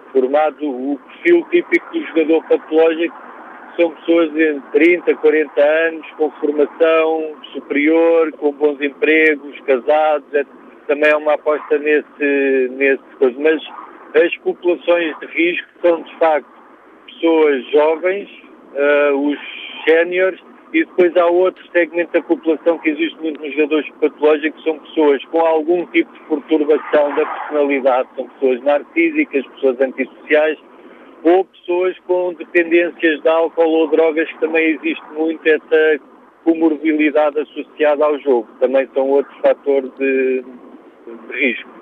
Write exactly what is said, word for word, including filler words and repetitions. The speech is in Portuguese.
formados. O perfil típico do jogador patológico são pessoas de trinta, quarenta anos, com formação superior, com bons empregos, casados, é, também é uma aposta nesse, nesse coisa. Mas as populações de risco são, de facto, pessoas jovens, uh, os séniores, e depois há outro segmento da população que existe muito nos jogadores patológicos, são pessoas com algum tipo de perturbação da personalidade, são pessoas narcísicas, pessoas antissociais, ou pessoas com dependências de álcool ou drogas, que também existe muito essa comorbilidade associada ao jogo. Também são outros fatores de, de risco.